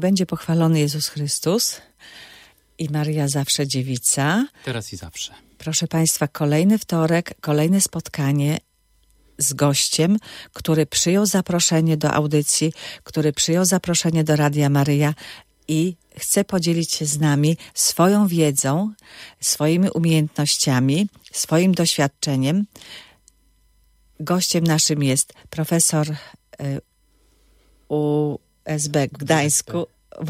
będzie pochwalony Jezus Chrystus i Maria zawsze dziewica. Teraz i zawsze. Proszę Państwa, kolejny wtorek, kolejne spotkanie z gościem, który przyjął zaproszenie do audycji, który przyjął zaproszenie do Radia Maryja i chce podzielić się z nami swoją wiedzą, swoimi umiejętnościami, swoim doświadczeniem. Gościem naszym jest profesor USB w Gdańsku,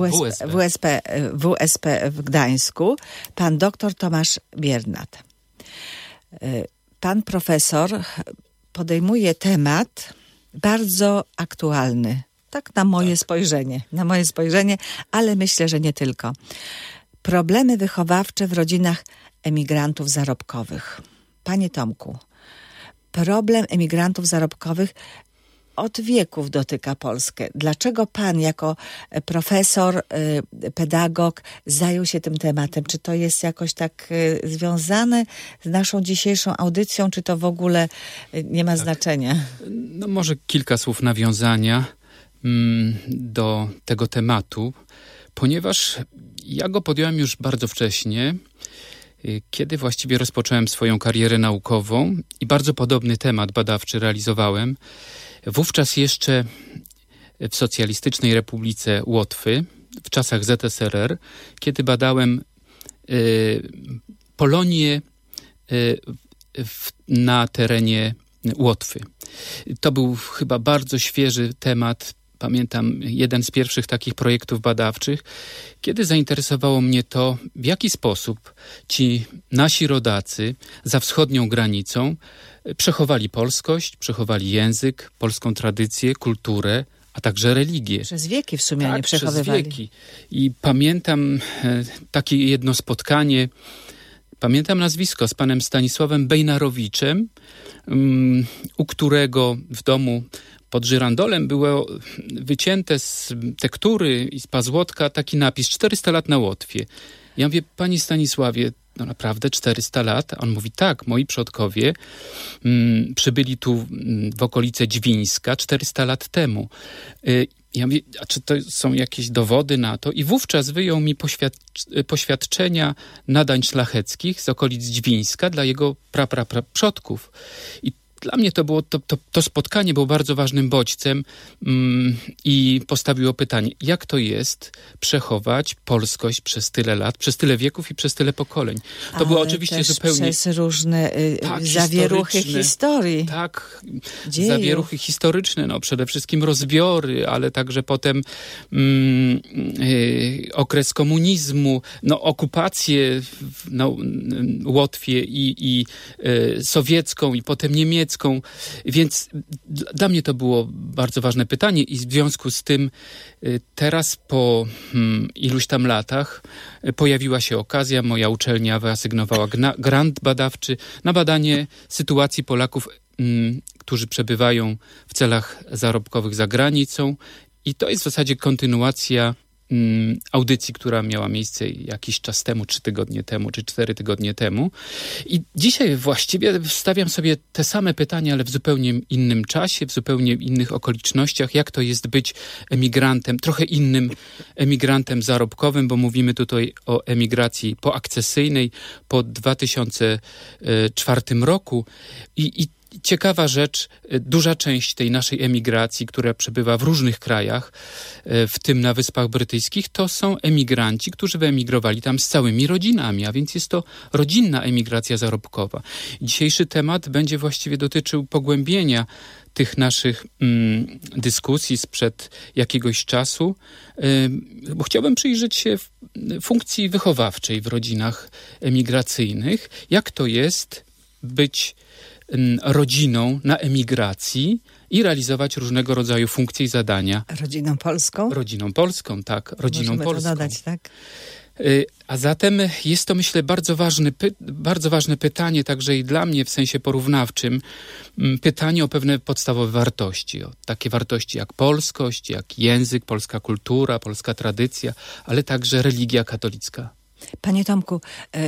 WSP w Gdańsku, pan dr Tomasz Biernat. Pan profesor podejmuje temat bardzo aktualny, tak na moje spojrzenie, ale myślę, że nie tylko. Problemy wychowawcze w rodzinach emigrantów zarobkowych. Panie Tomku, problem emigrantów zarobkowych od wieków dotyka Polskę. Dlaczego pan jako profesor, pedagog zajął się tym tematem? Czy to jest jakoś tak związane z naszą dzisiejszą audycją, czy to w ogóle nie ma znaczenia? No może kilka słów nawiązania do tego tematu, ponieważ ja go podjąłem już bardzo wcześnie, kiedy właściwie rozpocząłem swoją karierę naukową i bardzo podobny temat badawczy realizowałem. Wówczas jeszcze w Socjalistycznej Republice Łotwy, w czasach ZSRR, kiedy badałem Polonię na terenie Łotwy. To był chyba bardzo świeży temat. Pamiętam jeden z pierwszych takich projektów badawczych, kiedy zainteresowało mnie to, w jaki sposób ci nasi rodacy za wschodnią granicą przechowali polskość, przechowali język, polską tradycję, kulturę, a także religię. Przez wieki w sumie nie przechowywali. Przez wieki. I pamiętam takie jedno spotkanie, pamiętam nazwisko, z panem Stanisławem Bejnarowiczem, u którego w domu pod żyrandolem było wycięte z tektury i z pazłotka taki napis 400 lat na Łotwie. Ja mówię, panie Stanisławie, no naprawdę 400 lat? A on mówi, tak, moi przodkowie przybyli tu w okolice Dźwińska 400 lat temu. Ja mówię, a czy to są jakieś dowody na to? I wówczas wyjął mi poświadczenia nadań szlacheckich z okolic Dźwińska dla jego przodków. I dla mnie to było to spotkanie było bardzo ważnym bodźcem i postawiło pytanie, jak to jest przechować polskość przez tyle lat, przez tyle wieków i przez tyle pokoleń. To było oczywiście też zupełnie przez różne zawieruchy historii. Tak, dziejów. Zawieruchy historyczne, no przede wszystkim rozbiory, ale także potem okres komunizmu, no okupację na Łotwie i sowiecką i potem niemiecką. Więc dla mnie to było bardzo ważne pytanie i w związku z tym teraz po iluś tam latach pojawiła się okazja, moja uczelnia wyasygnowała grant badawczy na badanie sytuacji Polaków, którzy przebywają w celach zarobkowych za granicą i to jest w zasadzie kontynuacja audycji, która miała miejsce jakiś czas temu, 3 tygodnie temu, czy 4 tygodnie temu. I dzisiaj właściwie stawiam sobie te same pytania, ale w zupełnie innym czasie, w zupełnie innych okolicznościach. Jak to jest być emigrantem, trochę innym emigrantem zarobkowym, bo mówimy tutaj o emigracji poakcesyjnej po 2004 roku. I ciekawa rzecz, duża część tej naszej emigracji, która przebywa w różnych krajach, w tym na Wyspach Brytyjskich, to są emigranci, którzy wyemigrowali tam z całymi rodzinami, a więc jest to rodzinna emigracja zarobkowa. Dzisiejszy temat będzie właściwie dotyczył pogłębienia tych naszych dyskusji sprzed jakiegoś czasu, bo chciałbym przyjrzeć się funkcji wychowawczej w rodzinach emigracyjnych. Jak to jest być rodziną na emigracji i realizować różnego rodzaju funkcje i zadania. Rodziną polską? Rodziną polską, tak. Rodziną Możemy polską. to dodać, tak? A zatem jest to, myślę, bardzo ważne pytanie, także i dla mnie w sensie porównawczym, pytanie o pewne podstawowe wartości. O takie wartości jak polskość, jak język, polska kultura, polska tradycja, ale także religia katolicka. Panie Tomku,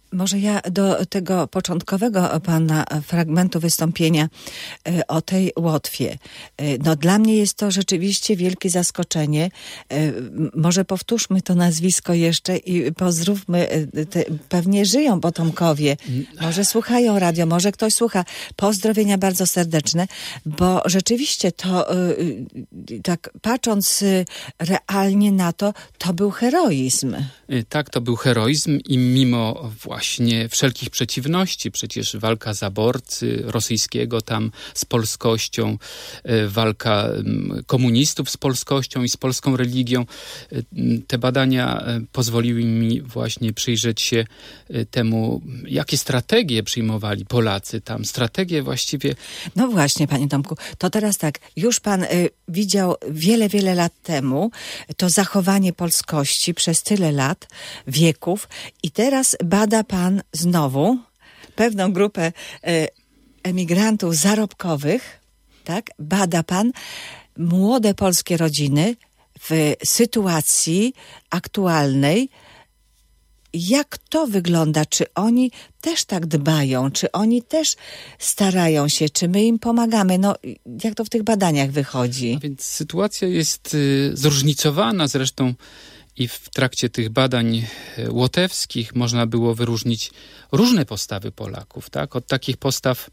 Może ja do tego początkowego pana fragmentu wystąpienia o tej Łotwie. No dla mnie jest to rzeczywiście wielkie zaskoczenie. Może powtórzmy to nazwisko jeszcze i pozdrówmy. Pewnie żyją potomkowie. Może słuchają radio, może ktoś słucha. Pozdrowienia bardzo serdeczne, bo rzeczywiście to tak patrząc realnie na to, to był heroizm. Tak, to był heroizm i mimo właśnie wszelkich przeciwności, przecież walka zaborcy rosyjskiego tam z polskością, walka komunistów z polskością i z polską religią, te badania pozwoliły mi właśnie przyjrzeć się temu, jakie strategie przyjmowali Polacy tam. Strategie właściwie... No właśnie, panie Tomku, to teraz tak, już pan widział wiele, wiele lat temu to zachowanie polskości przez tyle lat, wieków i teraz bada pan znowu pewną grupę emigrantów zarobkowych, tak? Bada pan młode polskie rodziny w sytuacji aktualnej. Jak to wygląda? Czy oni też tak dbają? Czy oni też starają się? Czy my im pomagamy? No, jak to w tych badaniach wychodzi? A więc sytuacja jest zróżnicowana. Zresztą i w trakcie tych badań łotewskich można było wyróżnić różne postawy Polaków, tak? Od takich postaw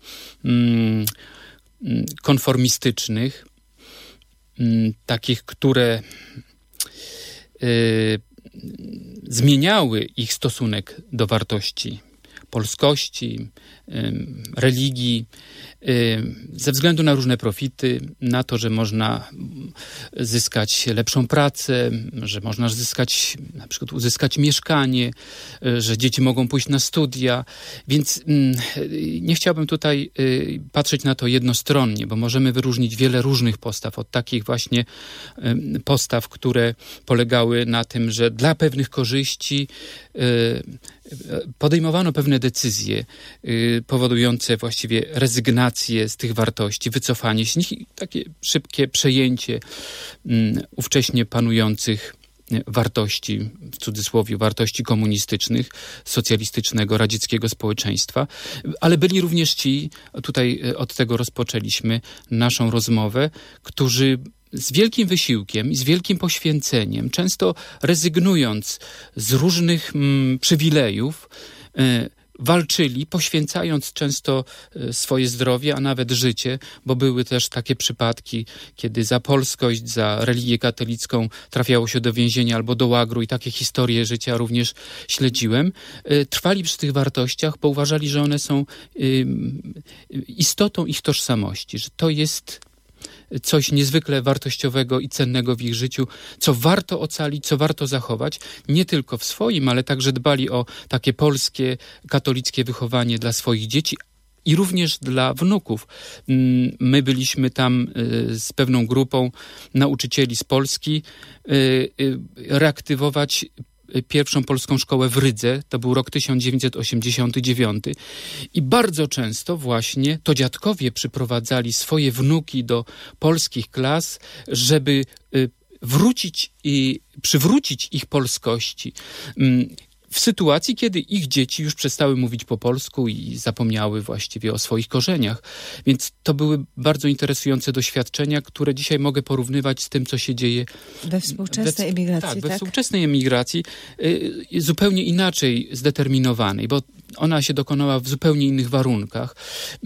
konformistycznych, takich, które zmieniały ich stosunek do wartości polskości, religii, ze względu na różne profity, na to, że można zyskać lepszą pracę, że można zyskać, na przykład uzyskać mieszkanie, że dzieci mogą pójść na studia. Więc nie chciałbym tutaj patrzeć na to jednostronnie, bo możemy wyróżnić wiele różnych postaw, od takich właśnie postaw, które polegały na tym, że dla pewnych korzyści podejmowano pewne decyzje powodujące właściwie rezygnację z tych wartości, wycofanie się z nich i takie szybkie przejęcie ówcześnie panujących wartości, w cudzysłowie wartości komunistycznych, socjalistycznego, radzieckiego społeczeństwa. Ale byli również ci, tutaj od tego rozpoczęliśmy naszą rozmowę, którzy z wielkim wysiłkiem i z wielkim poświęceniem, często rezygnując z różnych przywilejów, walczyli, poświęcając często swoje zdrowie, a nawet życie, bo były też takie przypadki, kiedy za polskość, za religię katolicką trafiało się do więzienia albo do łagru i takie historie życia również śledziłem. Trwali przy tych wartościach, bo uważali, że one są istotą ich tożsamości, że to jest coś niezwykle wartościowego i cennego w ich życiu, co warto ocalić, co warto zachować, nie tylko w swoim, ale także dbali o takie polskie, katolickie wychowanie dla swoich dzieci i również dla wnuków. My byliśmy tam z pewną grupą nauczycieli z Polski reaktywować pierwszą polską szkołę w Rydze, to był rok 1989 i bardzo często właśnie to dziadkowie przyprowadzali swoje wnuki do polskich klas, żeby wrócić i przywrócić ich polskości. W sytuacji, kiedy ich dzieci już przestały mówić po polsku i zapomniały właściwie o swoich korzeniach. Więc to były bardzo interesujące doświadczenia, które dzisiaj mogę porównywać z tym, co się dzieje we współczesnej emigracji. Tak, we współczesnej emigracji, zupełnie inaczej zdeterminowanej, bo ona się dokonała w zupełnie innych warunkach,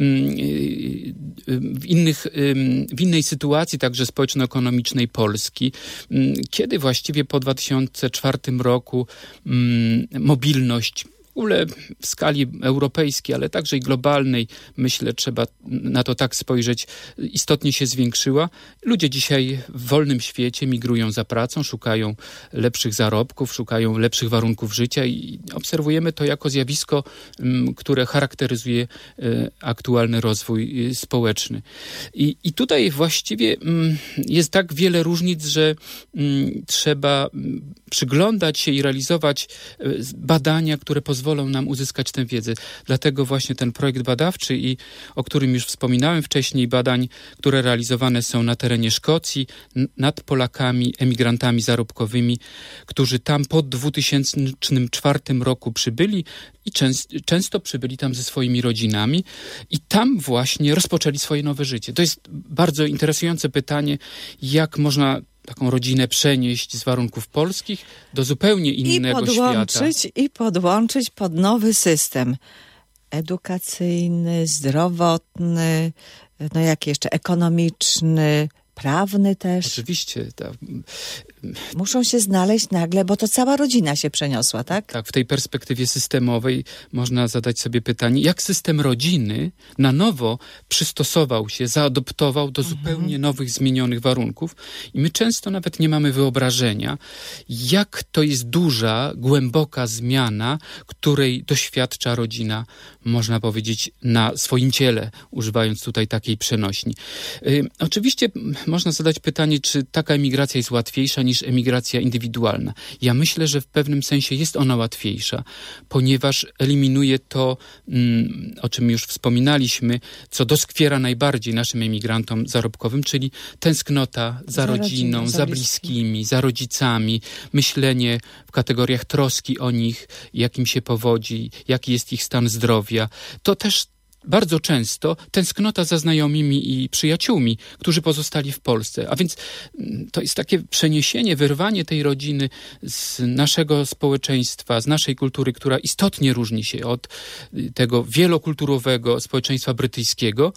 w innej sytuacji także społeczno-ekonomicznej Polski, kiedy właściwie po 2004 roku mobilność w ogóle w skali europejskiej, ale także i globalnej, myślę, trzeba na to tak spojrzeć, istotnie się zwiększyła. Ludzie dzisiaj w wolnym świecie migrują za pracą, szukają lepszych zarobków, szukają lepszych warunków życia i obserwujemy to jako zjawisko, które charakteryzuje aktualny rozwój społeczny. I tutaj właściwie jest tak wiele różnic, że trzeba przyglądać się i realizować badania, które pozwolą pozwolą nam uzyskać tę wiedzę. Dlatego właśnie ten projekt badawczy, o którym już wspominałem wcześniej, badań, które realizowane są na terenie Szkocji nad Polakami, emigrantami zarobkowymi, którzy tam po 2004 roku przybyli i często przybyli tam ze swoimi rodzinami i tam właśnie rozpoczęli swoje nowe życie. To jest bardzo interesujące pytanie, jak można taką rodzinę przenieść z warunków polskich do zupełnie innego świata. I podłączyć pod nowy system edukacyjny, zdrowotny, no jak jeszcze, ekonomiczny, prawny też. Oczywiście. Muszą się znaleźć nagle, bo to cała rodzina się przeniosła, tak? Tak, w tej perspektywie systemowej można zadać sobie pytanie, jak system rodziny na nowo przystosował się, zaadoptował do zupełnie nowych, zmienionych warunków. I my często nawet nie mamy wyobrażenia, jak to jest duża, głęboka zmiana, której doświadcza rodzina, można powiedzieć, na swoim ciele, używając tutaj takiej przenośni. Oczywiście można zadać pytanie, czy taka emigracja jest łatwiejsza niż emigracja indywidualna. Ja myślę, że w pewnym sensie jest ona łatwiejsza, ponieważ eliminuje to, o czym już wspominaliśmy, co doskwiera najbardziej naszym emigrantom zarobkowym, czyli tęsknota za rodziną, za bliskimi, za rodzicami, myślenie w kategoriach troski o nich, jak im się powodzi, jaki jest ich stan zdrowia. To też bardzo często tęsknota za znajomymi i przyjaciółmi, którzy pozostali w Polsce. A więc to jest takie przeniesienie, wyrwanie tej rodziny z naszego społeczeństwa, z naszej kultury, która istotnie różni się od tego wielokulturowego społeczeństwa brytyjskiego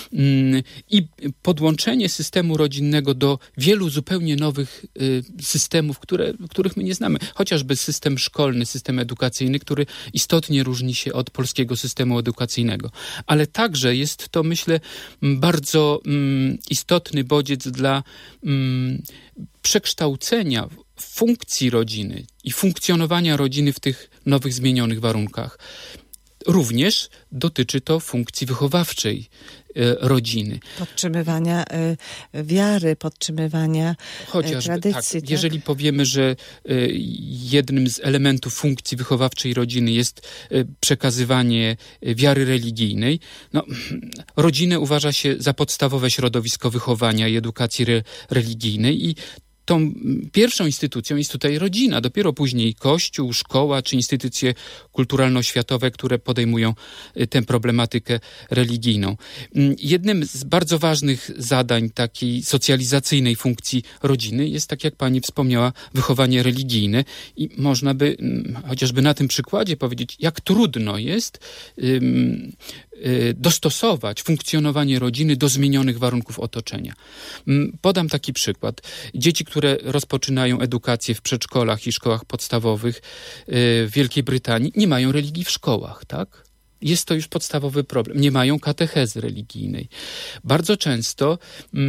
i podłączenie systemu rodzinnego do wielu zupełnie nowych systemów, których my nie znamy. Chociażby system szkolny, system edukacyjny, który istotnie różni się od polskiego systemu edukacyjnego. Ale także jest to, myślę, bardzo istotny bodziec dla przekształcenia funkcji rodziny i funkcjonowania rodziny w tych nowych, zmienionych warunkach. Również dotyczy to funkcji wychowawczej rodziny. Podtrzymywania wiary, podtrzymywania tradycji. Tak. Jeżeli powiemy, że jednym z elementów funkcji wychowawczej rodziny jest przekazywanie wiary religijnej, rodzinę uważa się za podstawowe środowisko wychowania i edukacji religijnej i tą pierwszą instytucją jest tutaj rodzina, dopiero później kościół, szkoła czy instytucje kulturalno-światowe, które podejmują tę problematykę religijną. Jednym z bardzo ważnych zadań takiej socjalizacyjnej funkcji rodziny jest, tak jak pani wspomniała, wychowanie religijne i można by chociażby na tym przykładzie powiedzieć, jak trudno jest dostosować funkcjonowanie rodziny do zmienionych warunków otoczenia. Podam taki przykład. Dzieci, które rozpoczynają edukację w przedszkolach i szkołach podstawowych w Wielkiej Brytanii, nie mają religii w szkołach, tak? Jest to już podstawowy problem. Nie mają katechezy religijnej. Bardzo często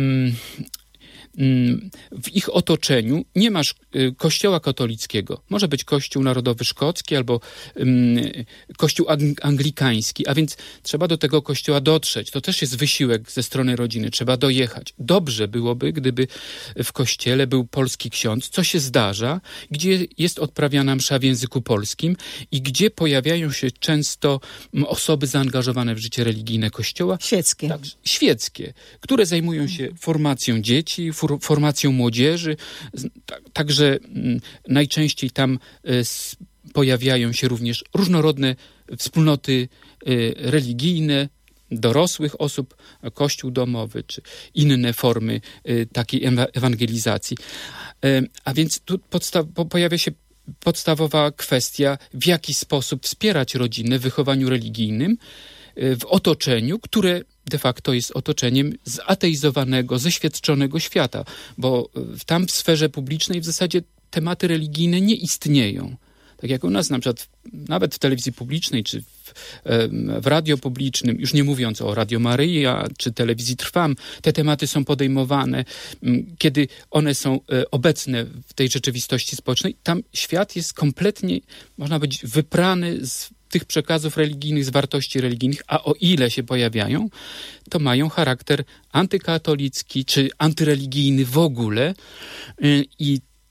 w ich otoczeniu nie masz kościoła katolickiego. Może być kościół narodowy szkocki albo kościół anglikański, a więc trzeba do tego kościoła dotrzeć. To też jest wysiłek ze strony rodziny. Trzeba dojechać. Dobrze byłoby, gdyby w kościele był polski ksiądz, co się zdarza, gdzie jest odprawiana msza w języku polskim i gdzie pojawiają się często osoby zaangażowane w życie religijne kościoła. Świeckie. Tak, świeckie, które zajmują się formacją dzieci, formacją młodzieży. Także najczęściej tam pojawiają się również różnorodne wspólnoty religijne, dorosłych osób, kościół domowy, czy inne formy takiej ewangelizacji. A więc tu pojawia się podstawowa kwestia, w jaki sposób wspierać rodzinę w wychowaniu religijnym, w otoczeniu, które de facto jest otoczeniem zateizowanego, zeświadczonego świata, bo tam w sferze publicznej w zasadzie tematy religijne nie istnieją. Tak jak u nas na przykład nawet w telewizji publicznej czy w radio publicznym, już nie mówiąc o Radio Maryja czy telewizji Trwam, te tematy są podejmowane, kiedy one są obecne w tej rzeczywistości społecznej. Tam świat jest kompletnie, można powiedzieć, wyprany z tych przekazów religijnych, z wartości religijnych, a o ile się pojawiają, to mają charakter antykatolicki czy antyreligijny w ogóle i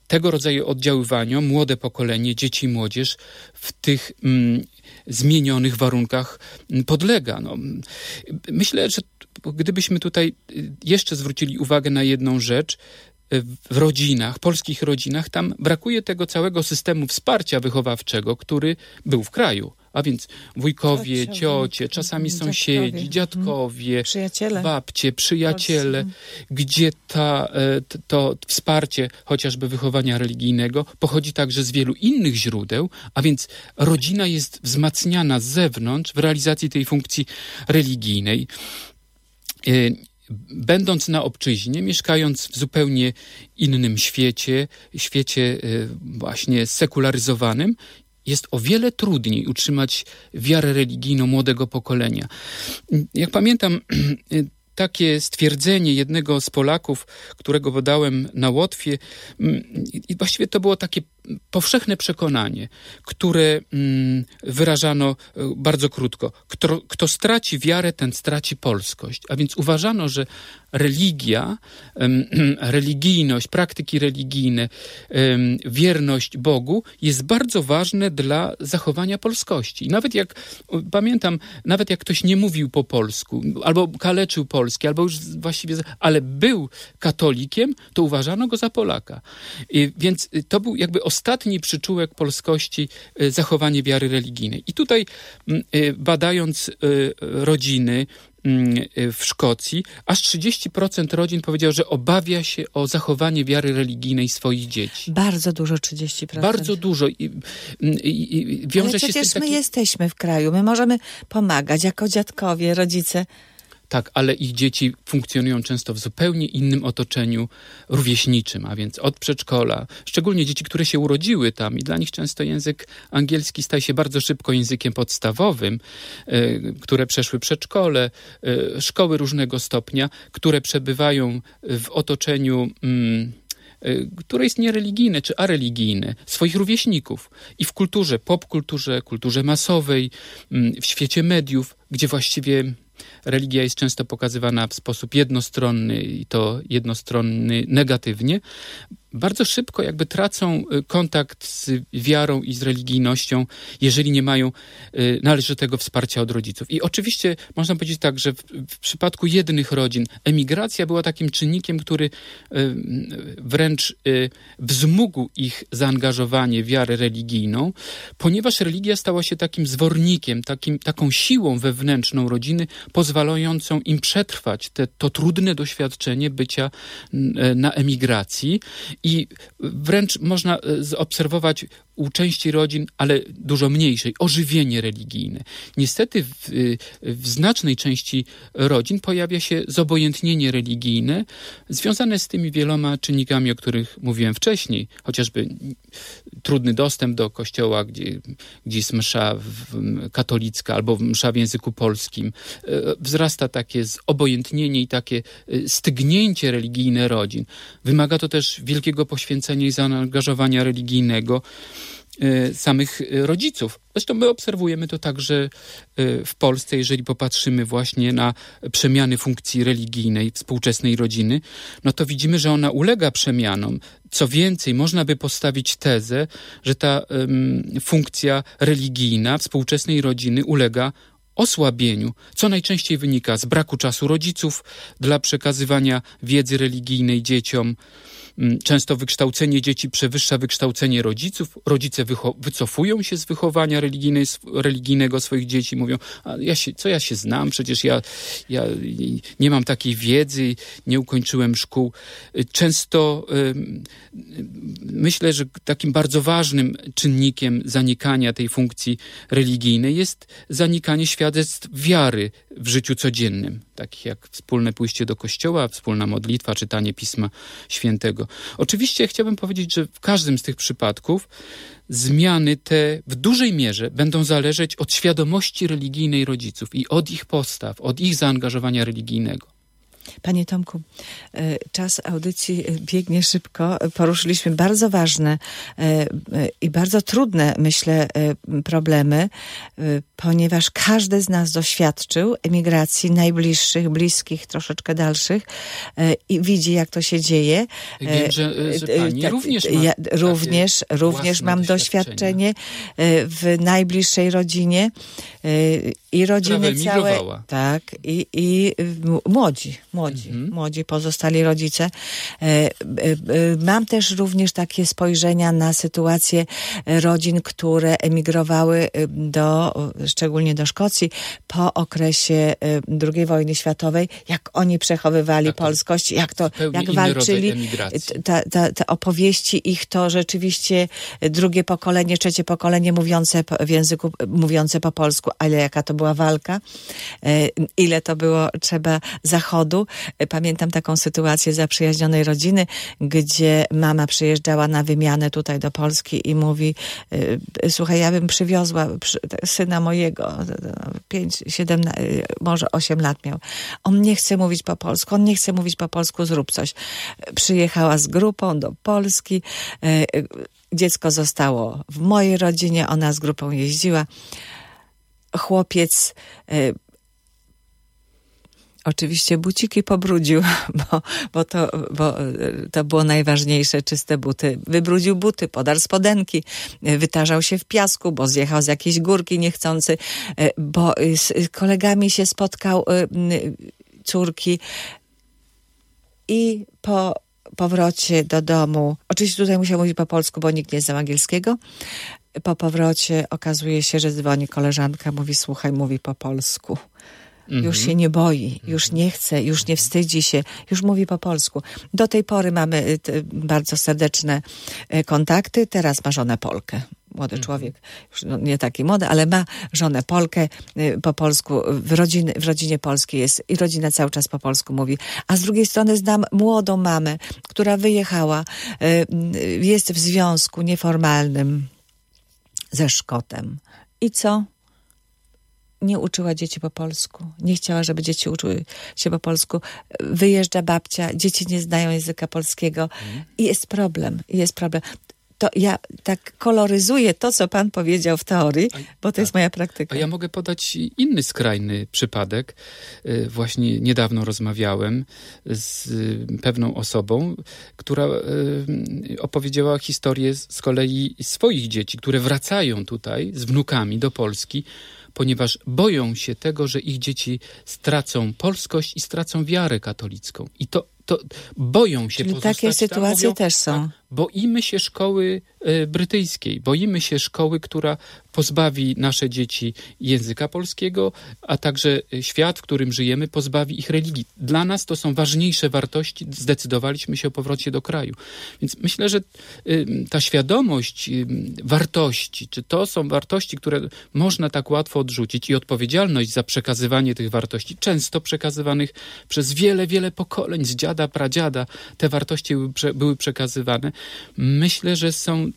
tego rodzaju oddziaływaniom młode pokolenie, dzieci i młodzież w tych zmienionych warunkach podlega. No, myślę, że gdybyśmy tutaj jeszcze zwrócili uwagę na jedną rzecz, w rodzinach, polskich rodzinach, tam brakuje tego całego systemu wsparcia wychowawczego, który był w kraju. A więc wujkowie, ciocie, czasami sąsiedzi, dziadkowie, babcie, przyjaciele, gdzie to wsparcie chociażby wychowania religijnego pochodzi także z wielu innych źródeł, a więc rodzina jest wzmacniana z zewnątrz w realizacji tej funkcji religijnej. Będąc na obczyźnie, mieszkając w zupełnie innym świecie właśnie sekularyzowanym, jest o wiele trudniej utrzymać wiarę religijną młodego pokolenia. Jak pamiętam, takie stwierdzenie jednego z Polaków, którego badałem na Łotwie, i właściwie to było takie powszechne przekonanie, które wyrażano bardzo krótko. Kto straci wiarę, ten straci polskość. A więc uważano, że religia, religijność, praktyki religijne, wierność Bogu jest bardzo ważne dla zachowania polskości. I nawet nawet jak ktoś nie mówił po polsku, albo kaleczył polski, albo już właściwie, ale był katolikiem, to uważano go za Polaka. Więc to był jakby ostatni przyczółek polskości, zachowanie wiary religijnej. I tutaj badając rodziny w Szkocji, aż 30% rodzin powiedział, że obawia się o zachowanie wiary religijnej swoich dzieci. Bardzo dużo, 30%. Bardzo dużo. Ale przecież my jesteśmy w kraju, my możemy pomagać jako dziadkowie, rodzice. Tak, ale ich dzieci funkcjonują często w zupełnie innym otoczeniu rówieśniczym, a więc od przedszkola. Szczególnie dzieci, które się urodziły tam i dla nich często język angielski staje się bardzo szybko językiem podstawowym, które przeszły przedszkole, szkoły różnego stopnia, które przebywają w otoczeniu które jest niereligijne czy areligijne, swoich rówieśników. I w kulturze, popkulturze, kulturze masowej, w świecie mediów, gdzie właściwie religia jest często pokazywana w sposób jednostronny i to jednostronny negatywnie, bardzo szybko jakby tracą kontakt z wiarą i z religijnością, jeżeli nie mają należytego wsparcia od rodziców. I oczywiście można powiedzieć tak, że w przypadku jednych rodzin emigracja była takim czynnikiem, który wręcz wzmógł ich zaangażowanie w wiarę religijną, ponieważ religia stała się takim zwornikiem, taką siłą wewnętrzną rodziny, pozwalającą im przetrwać to trudne doświadczenie bycia na emigracji. I wręcz można zaobserwować u części rodzin, ale dużo mniejszej, ożywienie religijne. Niestety w znacznej części rodzin pojawia się zobojętnienie religijne, związane z tymi wieloma czynnikami, o których mówiłem wcześniej, chociażby trudny dostęp do kościoła, gdzie jest msza katolicka albo msza w języku polskim. Wzrasta takie zobojętnienie i takie stygnięcie religijne rodzin. Wymaga to też wielkiego poświęcenia i zaangażowania religijnego samych rodziców. Zresztą my obserwujemy to także w Polsce, jeżeli popatrzymy właśnie na przemiany funkcji religijnej współczesnej rodziny, no to widzimy, że ona ulega przemianom. Co więcej, można by postawić tezę, że ta funkcja religijna współczesnej rodziny ulega osłabieniu, co najczęściej wynika z braku czasu rodziców dla przekazywania wiedzy religijnej dzieciom. Często wykształcenie dzieci przewyższa wykształcenie rodziców. Rodzice wycofują się z wychowania religijnego swoich dzieci. Mówią, co ja się znam, przecież ja nie mam takiej wiedzy, nie ukończyłem szkół. Często myślę, że takim bardzo ważnym czynnikiem zanikania tej funkcji religijnej jest zanikanie świadectw wiary w życiu codziennym, takich jak wspólne pójście do kościoła, wspólna modlitwa, czytanie Pisma Świętego. Oczywiście chciałbym powiedzieć, że w każdym z tych przypadków zmiany te w dużej mierze będą zależeć od świadomości religijnej rodziców i od ich postaw, od ich zaangażowania religijnego. Panie Tomku, czas audycji biegnie szybko. Poruszyliśmy bardzo ważne i bardzo trudne, myślę, problemy, ponieważ każdy z nas doświadczył emigracji najbliższych, bliskich, troszeczkę dalszych i widzi, jak to się dzieje. Wiem, że pani również ma ja również mam doświadczenie w najbliższej rodzinie i rodziny całe. Tak, i młodzi pozostali rodzice. Mam też również takie spojrzenia na sytuację rodzin, które emigrowały szczególnie do Szkocji po okresie II wojny światowej, jak oni przechowywali polskość, jak walczyli. Te opowieści ich to rzeczywiście drugie pokolenie, trzecie pokolenie mówiące po polsku, ale jaka to była walka, ile to było trzeba zachodu. Pamiętam taką sytuację zaprzyjaźnionej rodziny, gdzie mama przyjeżdżała na wymianę tutaj do Polski i mówi: słuchaj, ja bym przywiozła syna mojego, 5, 7, może 8 lat miał. On nie chce mówić po polsku, zrób coś. Przyjechała z grupą do Polski, dziecko zostało w mojej rodzinie, ona z grupą jeździła. Chłopiec oczywiście buciki pobrudził, bo to było najważniejsze, czyste buty. Wybrudził buty, podarł spodenki, wytarzał się w piasku, bo zjechał z jakiejś górki niechcący, bo z kolegami się spotkał córki i po powrocie do domu, oczywiście tutaj musiał mówić po polsku, bo nikt nie znał angielskiego. Po powrocie okazuje się, że dzwoni koleżanka, mówi: słuchaj, mówi po polsku. Już się nie boi, już nie chce, już nie wstydzi się, już mówi po polsku. Do tej pory mamy bardzo serdeczne kontakty. Teraz ma żonę Polkę. Młody człowiek, już nie taki młody, ale ma żonę Polkę po polsku. W rodzinie polskiej jest i rodzina cały czas po polsku mówi. A z drugiej strony znam młodą mamę, która wyjechała, jest w związku nieformalnym ze Szkotem. I co? Nie uczyła dzieci po polsku. Nie chciała, żeby dzieci uczyły się po polsku. Wyjeżdża babcia, dzieci nie znają języka polskiego i jest problem. To ja tak koloryzuję to, co pan powiedział w teorii, bo to jest moja praktyka. A ja mogę podać inny skrajny przypadek. Właśnie niedawno rozmawiałem z pewną osobą, która opowiedziała historię z kolei swoich dzieci, które wracają tutaj z wnukami do Polski, ponieważ boją się tego, że ich dzieci stracą polskość i stracą wiarę katolicką. I to boją się pozostać tam. Takie sytuacje też są. Boimy się szkoły brytyjskiej, boimy się szkoły, która pozbawi nasze dzieci języka polskiego, a także świat, w którym żyjemy, pozbawi ich religii. Dla nas to są ważniejsze wartości, zdecydowaliśmy się o powrocie do kraju. Więc myślę, że ta świadomość wartości, czy to są wartości, które można tak łatwo odrzucić, i odpowiedzialność za przekazywanie tych wartości, często przekazywanych przez wiele, wiele pokoleń, z dziada, pradziada, te wartości były przekazywane. Myślę, że są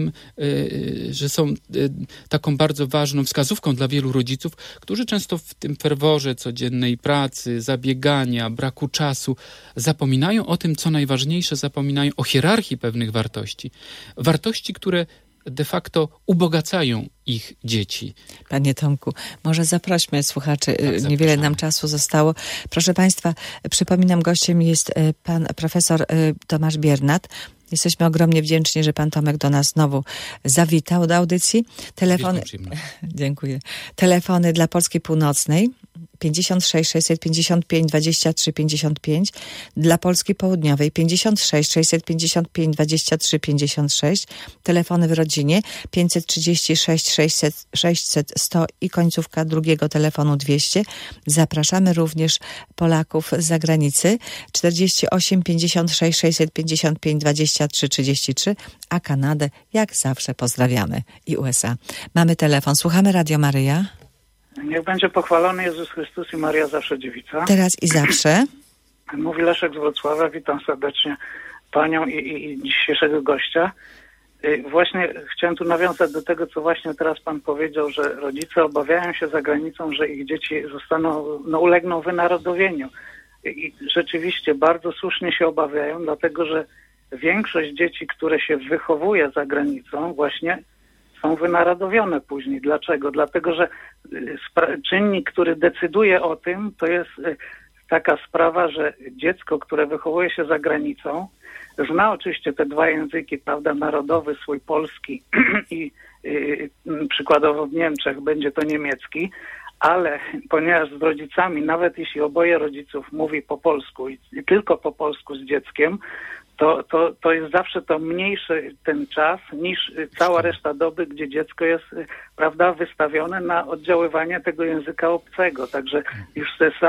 taką bardzo ważną wskazówką dla wielu rodziców, którzy często w tym ferworze codziennej pracy, zabiegania, braku czasu zapominają o tym, co najważniejsze, zapominają o hierarchii pewnych wartości. Wartości, które de facto ubogacają ich dzieci. Panie Tomku, może zaprośmy słuchaczy, niewiele nam czasu zostało. Proszę Państwa, przypominam, gościem jest pan profesor Tomasz Biernat. Jesteśmy ogromnie wdzięczni, że pan Tomek do nas znowu zawitał do audycji. Dziękuję. Telefony dla Polski Północnej 56 655 23 55, dla Polski Południowej 56 655 23 56, telefony w rodzinie 536 600 100 i końcówka drugiego telefonu 200. Zapraszamy również Polaków z zagranicy 48 56 655 23 33, a Kanadę jak zawsze pozdrawiamy i USA. Mamy telefon. Słuchamy Radio Maryja. Niech będzie pochwalony Jezus Chrystus i Maria zawsze dziewica. Teraz i zawsze. Mówi Leszek z Wrocławia. Witam serdecznie panią i dzisiejszego gościa. Właśnie chciałem tu nawiązać do tego, co właśnie teraz pan powiedział, że rodzice obawiają się za granicą, że ich dzieci ulegną wynarodowieniu. i rzeczywiście bardzo słusznie się obawiają, dlatego że większość dzieci, które się wychowuje za granicą, właśnie są wynarodowione później. Dlaczego? Dlatego, że czynnik, który decyduje o tym, to jest taka sprawa, że dziecko, które wychowuje się za granicą, zna oczywiście te dwa języki, prawda, narodowy, swój polski i przykładowo w Niemczech będzie to niemiecki, ale ponieważ z rodzicami, nawet jeśli oboje rodziców mówi po polsku i tylko po polsku z dzieckiem, to jest zawsze to mniejszy ten czas niż cała reszta doby, gdzie dziecko jest, prawda, wystawione na oddziaływanie tego języka obcego. Także już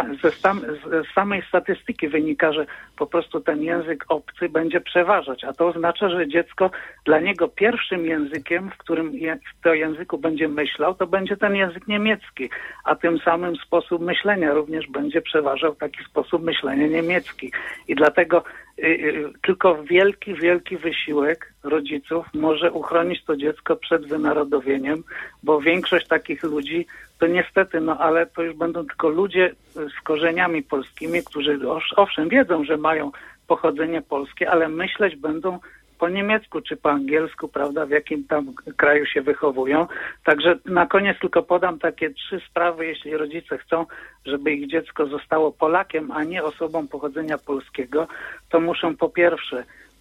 ze samej statystyki wynika, że po prostu ten język obcy będzie przeważać, a to oznacza, że dziecko dla niego pierwszym językiem, w którym w tym języku będzie myślał, to będzie ten język niemiecki, a tym samym sposób myślenia również będzie przeważał taki sposób myślenia niemiecki. I dlatego tylko wielki wysiłek rodziców może uchronić to dziecko przed wynarodowieniem, bo większość takich ludzi to niestety, ale to już będą tylko ludzie z korzeniami polskimi, którzy owszem wiedzą, że mają pochodzenie polskie, ale myśleć będą po niemiecku czy po angielsku, prawda, w jakim tam kraju się wychowują. Także na koniec tylko podam takie 3 sprawy, jeśli rodzice chcą, żeby ich dziecko zostało Polakiem, a nie osobą pochodzenia polskiego, to muszą po pierwsze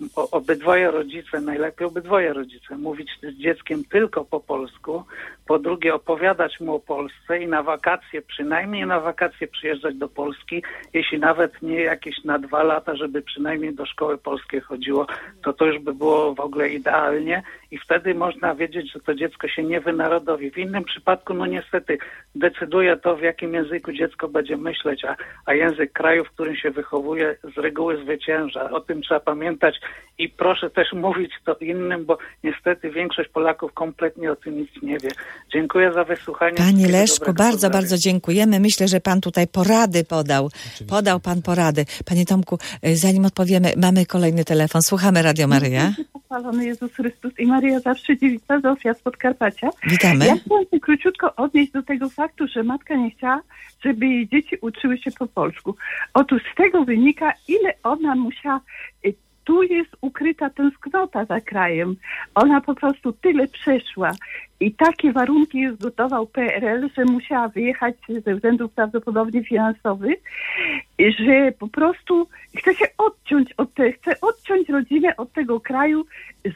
najlepiej obydwoje rodzice mówić z dzieckiem tylko po polsku, po drugie opowiadać mu o Polsce i na wakacje, przynajmniej na wakacje przyjeżdżać do Polski, jeśli nawet nie jakieś na 2 lata, żeby przynajmniej do szkoły polskiej chodziło, to już by było w ogóle idealnie i wtedy można wiedzieć, że to dziecko się nie wynarodowi. W innym przypadku, niestety decyduje to, w jakim języku dziecko będzie myśleć, a język kraju, w którym się wychowuje, z reguły zwycięża. O tym trzeba pamiętać i proszę też mówić to innym, bo niestety większość Polaków kompletnie o tym nic nie wie. Dziękuję za wysłuchanie. Panie Leszku, bardzo dziękujemy. Myślę, że pan tutaj porady podał. Oczywiście. Podał pan porady. Panie Tomku, zanim odpowiemy, mamy kolejny telefon. Słuchamy Radio Maryja. Pochwalony Jezus Chrystus i Maryja Zawsze Dziewica, Zofia z Podkarpacia. Witamy. Ja chciałam się króciutko odnieść do tego faktu, że matka nie chciała, żeby jej dzieci uczyły się po polsku. Otóż z tego wynika, ile ona musiała... Tu jest ukryta tęsknota za krajem. Ona po prostu tyle przeszła i takie warunki zgotował PRL, że musiała wyjechać ze względów prawdopodobnie finansowych, że po prostu chce się chce odciąć rodzinę od tego kraju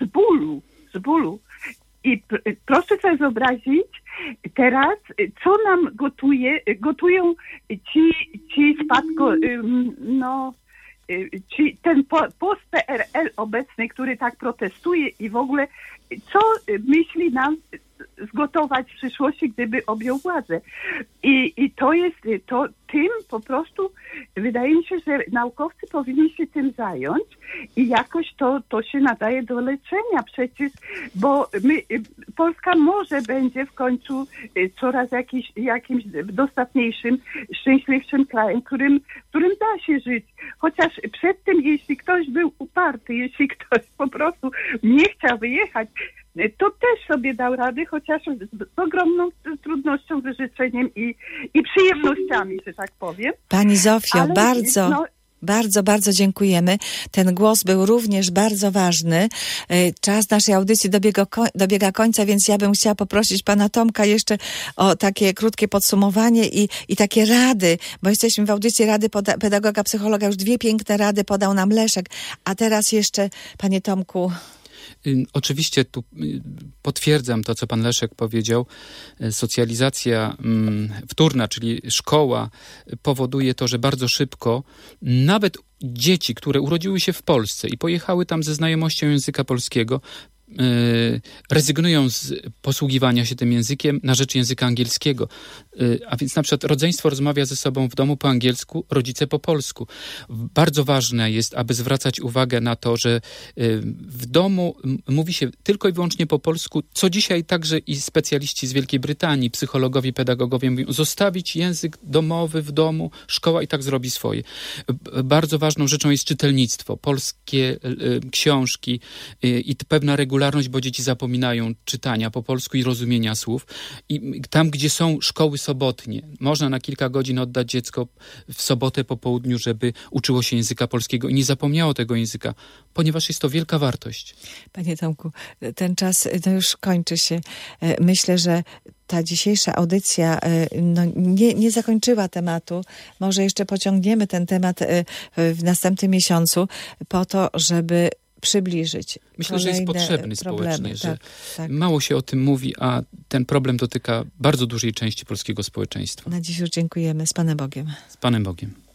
z bólu. I proszę sobie wyobrazić teraz, co nam gotują ci ten post-PRL obecny, który tak protestuje i w ogóle co myśli nam zgotować w przyszłości, gdyby objął władzę. I to jest, tym po prostu wydaje mi się, że naukowcy powinni się tym zająć i jakoś to się nadaje do leczenia przecież, bo Polska może będzie w końcu coraz jakimś dostatniejszym, szczęśliwszym krajem, którym da się żyć. Chociaż przed tym, jeśli ktoś był uparty, jeśli ktoś po prostu nie chciał wyjechać, to też sobie dał radę, chociaż z ogromną trudnością, wyrzeczeniem i przyjemnościami, że tak powiem. Pani Zofio, bardzo dziękujemy. Ten głos był również bardzo ważny. Czas naszej audycji dobiega końca, więc ja bym chciała poprosić pana Tomka jeszcze o takie krótkie podsumowanie i takie rady, bo jesteśmy w audycji Rady Pedagoga, Psychologa. Już 2 piękne rady podał nam Leszek. A teraz jeszcze, panie Tomku... Oczywiście tu potwierdzam to, co pan Leszek powiedział. Socjalizacja wtórna, czyli szkoła, powoduje to, że bardzo szybko nawet dzieci, które urodziły się w Polsce i pojechały tam ze znajomością języka polskiego, rezygnują z posługiwania się tym językiem na rzecz języka angielskiego. A więc na przykład rodzeństwo rozmawia ze sobą w domu po angielsku, rodzice po polsku. Bardzo ważne jest, aby zwracać uwagę na to, że w domu mówi się tylko i wyłącznie po polsku, co dzisiaj także i specjaliści z Wielkiej Brytanii, psychologowie, pedagogowie mówią, zostawić język domowy w domu, szkoła i tak zrobi swoje. Bardzo ważną rzeczą jest czytelnictwo, polskie książki i pewna regulacja regularność, bo dzieci zapominają czytania po polsku i rozumienia słów. I tam, gdzie są szkoły sobotnie, można na kilka godzin oddać dziecko w sobotę po południu, żeby uczyło się języka polskiego i nie zapomniało tego języka, ponieważ jest to wielka wartość. Panie Tomku, ten czas już kończy się. Myślę, że ta dzisiejsza audycja nie zakończyła tematu. Może jeszcze pociągniemy ten temat w następnym miesiącu po to, żeby przybliżyć. Myślę, że jest potrzebny problemy. społecznie, że tak. mało się o tym mówi, a ten problem dotyka bardzo dużej części polskiego społeczeństwa. Na dziś już dziękujemy. Z Panem Bogiem. Z Panem Bogiem.